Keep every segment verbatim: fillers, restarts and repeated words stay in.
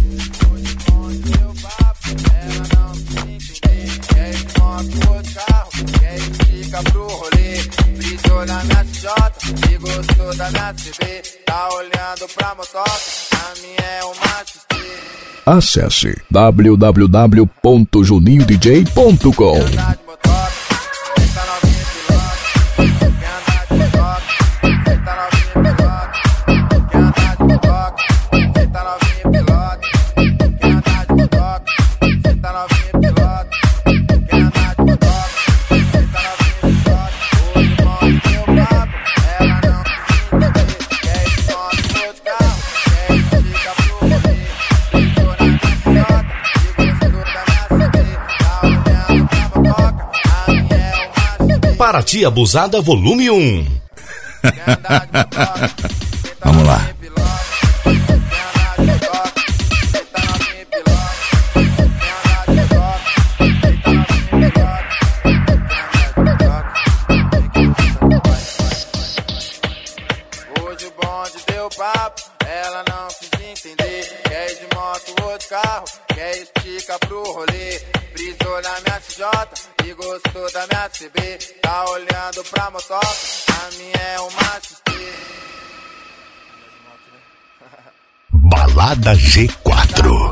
Acesse w w w ponto juninho d j ponto com. Paraty Abusada Volume um. Vamos lá. Hoje o bonde deu papo, ela não quis entender. Quer ir de moto ou de carro, quer estica pro rolê. Brisou na minha C J e gostou da minha C B. Tá olhando pra motoca, a minha é uma X T. Balada G quatro.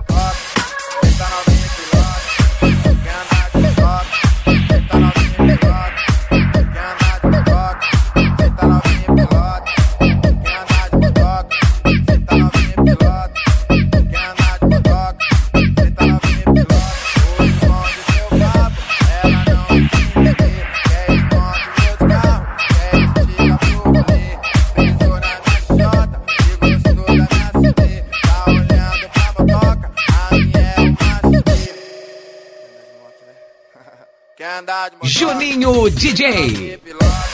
Juninho D J.